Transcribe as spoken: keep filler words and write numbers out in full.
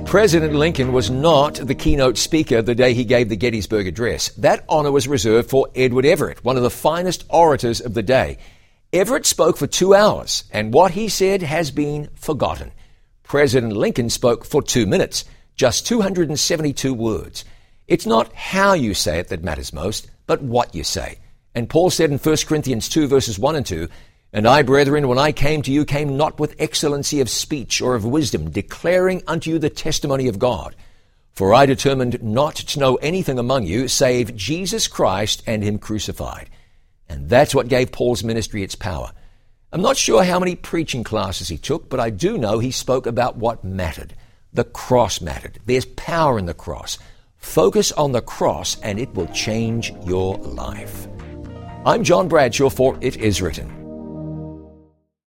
President Lincoln was not the keynote speaker the day he gave the Gettysburg Address. That honor was reserved for Edward Everett, one of the finest orators of the day. Everett spoke for two hours, and what he said has been forgotten. President Lincoln spoke for two minutes, just two hundred seventy-two words. It's not how you say it that matters most, but what you say. And Paul said in First Corinthians two, verses one and two, "And I, brethren, when I came to you, came not with excellency of speech or of wisdom, declaring unto you the testimony of God. For I determined not to know anything among you, save Jesus Christ and him crucified." And that's what gave Paul's ministry its power. I'm not sure how many preaching classes he took, but I do know he spoke about what mattered. The cross mattered. There's power in the cross. Focus on the cross and it will change your life. I'm John Bradshaw for It Is Written.